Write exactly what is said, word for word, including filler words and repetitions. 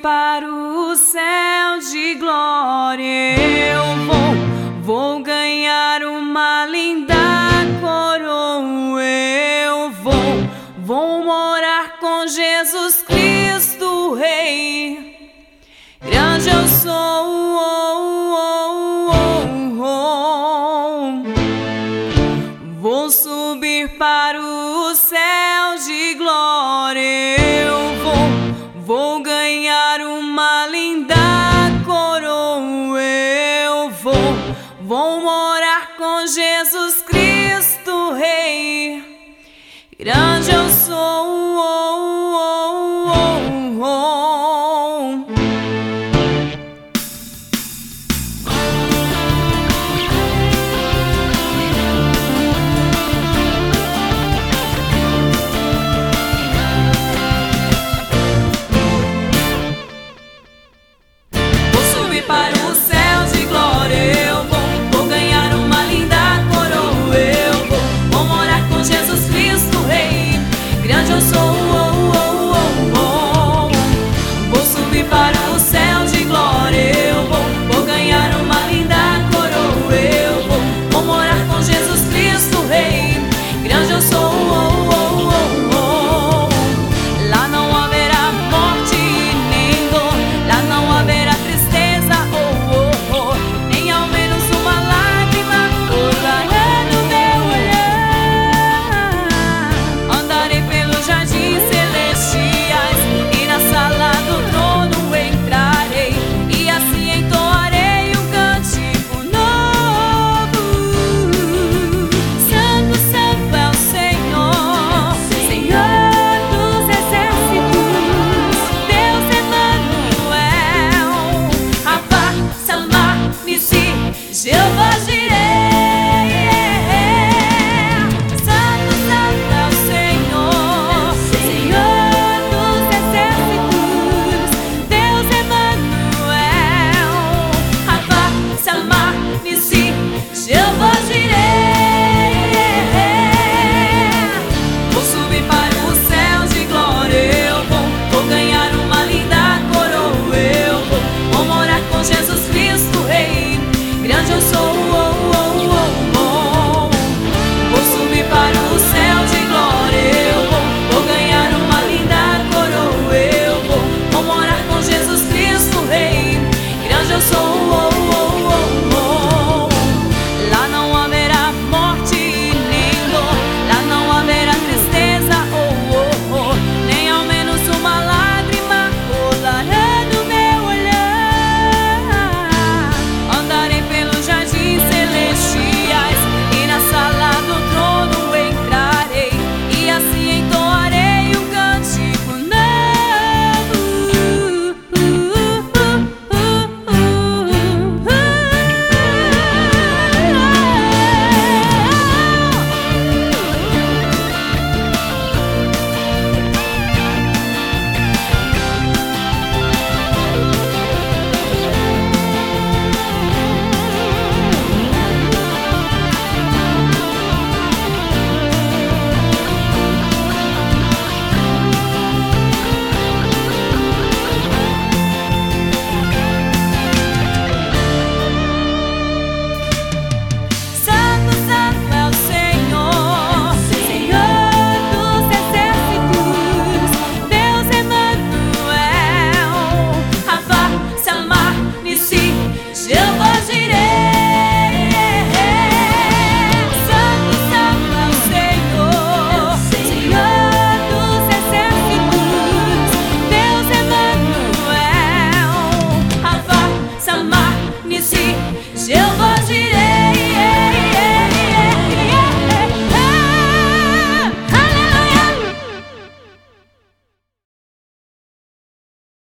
para o céu de glória. Eu vou, vou ganhar uma linda coroa. Eu vou, vou morar com Jesus Cristo, Rei. Grande eu sou, oh, oh, oh, oh. Vou subir para o céu de glória. Eu vou, vou ganhar uma linda coroa. Eu vou, vou morar com Jesus Cristo, Rei. Grande eu sou.